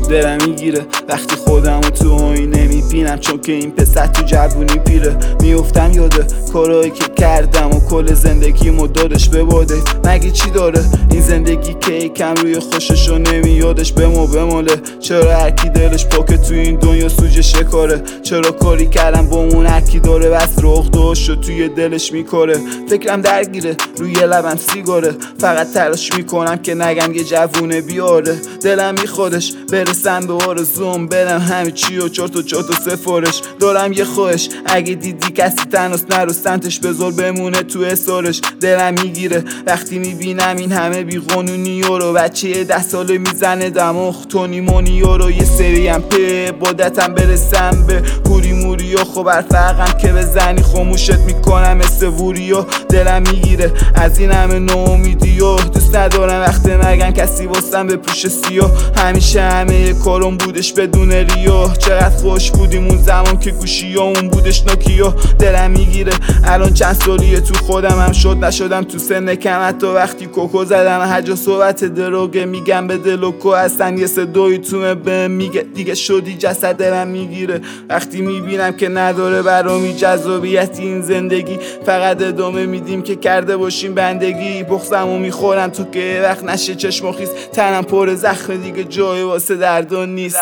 دلم میگیره وقتی خودمو تو آینه میبینم، چون که این پسر تو جوونی پیره. میفتم یاده کارایی که کردم و کل زندگیمو دادش به باده. مگه چی داره این زندگی که یکم روی خوششو نمیادش بماله؟ چرا هرکی دلش پاکه تو این دنیا سوژه شکاره؟ چرا کاری کردم با اون هرکی داره بس رخ داشت توی دلش میکاره؟ فکرم درگیره روی لبم سیگاره، فقط تلاش میکنم که نگم یه جوونه بیاره. دلم میخوادش برسم به آرزوم، برم همه چی و چرت و سفارش. دارم یه خواهش اگه دیدی کسی تنهاست نرو سمتش، بذار بمونه تو اسارش. دلم میگیره وقتی میبینم این همه بیقانونی رو، بچه 10 ساله میزنه دماغ تونی مونی رو. یه سریم په بادتم برسم به پوری موری و خب برفقم که بزنی خاموشت میکنم استووری و. دلم میگیره از این همه ناامیدی و دوست ندارم وقتی نگن کسی واسم به پوش سیاه. همیشه همه کارم بودش بدون ریاه، چقدر خوش بودیم اون زمان که گوشی ها اون بودش نوکیا. دلم میگیره الان چند سالیه تو خودم هم شد نشدم تو سن کم، حتی وقتی کوکو زدم هر جا صحبت دروگه میگم به دلوکو هستن یه صدایی تو به میگه دیگه شدی جسد. دلم میگیره وقتی میبینم که نداره برامی جذابیت این زندگی، فقط ادامه میدیم که کرده باشیم بندگی. بغضمو میخورم تو که وقت نشه چشم خیس، تنم پر زخم دیگه جای واسه دردان نیست.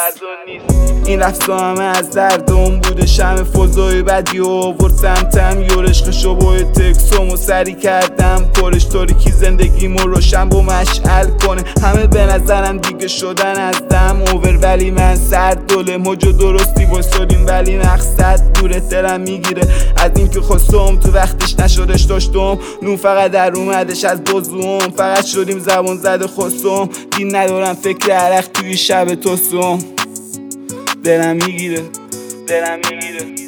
این رفت همه از دردم بوده شم فضای بدی و آورد سمتم، یورشقشو با تکسومو سری کردم پرش تاریکی زندگیمو روشن با مشعل کنه. همه به نظرم دیگه شدن از دم اوور، ولی من سرد دله موجو درستی واسادیم ولی مقصد دوره. دلم میگیره از این که خواستم تو وقتش نشدش داشتم، نون فقط در اومدش از بازوم، فقط شدیم زبان زده خواستم. دین ندارم فکر عرق توی شب توستم. دلم میگیره